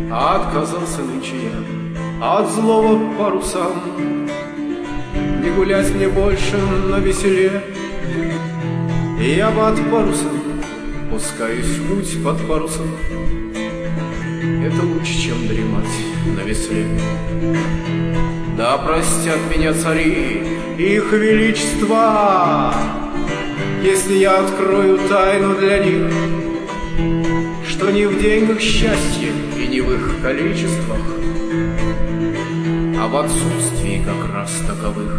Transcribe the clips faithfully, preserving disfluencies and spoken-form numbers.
А отказался нынче я от злого парусам. Не гулять мне больше на веселе, и я под парусом пускаюсь в путь под парусом. Это лучше, чем дремать на весле. Да простят меня цари, их величества, если я открою тайну для них, что не в деньгах счастье и не в их количествах, а в отсутствии как раз таковых.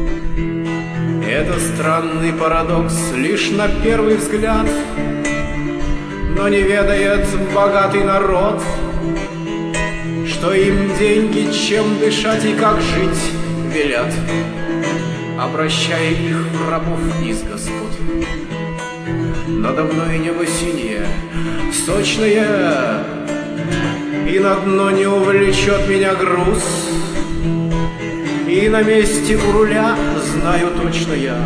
Это странный парадокс лишь на первый взгляд, но не ведает богатый народ, что им деньги, чем дышать и как жить, велят, обращая их в рабов из господ. Надо мной небо синее, сочное, и на дно не увлечет меня груз, и на месте у руля, знаю точно я,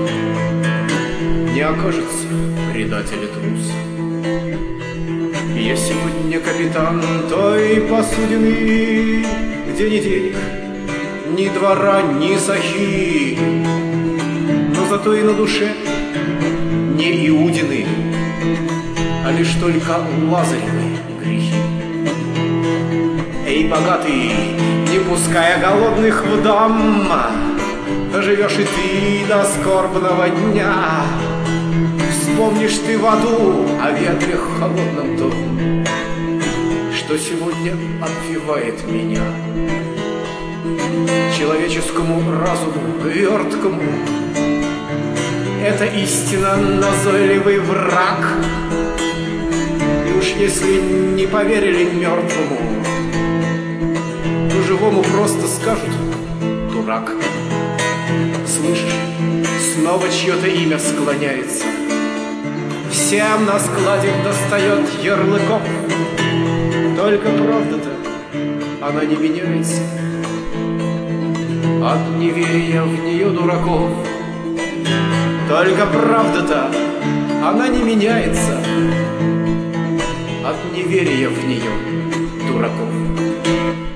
не окажется предатель и трус. Я сегодня капитан той посудины, где ни денег, ни двора, ни сахи, но зато и на душе не Иудины, а лишь только Лазаревы грехи. Эй, богатый, не пуская голодных в дом, доживешь и ты до скорбного дня. Вспомнишь ты в аду о ветре холодном том, что сегодня обвивает меня. Человеческому разуму верткому эта истина назойливый враг. И уж если не поверили мертвому, то живому просто скажут: дурак. Слышишь, снова чье-то имя склоняется, всем на складе достает ярлыков. Только правда-то, она не меняется от неверия в нее дураков. Только правда-то, она не меняется от неверия в нее дураков.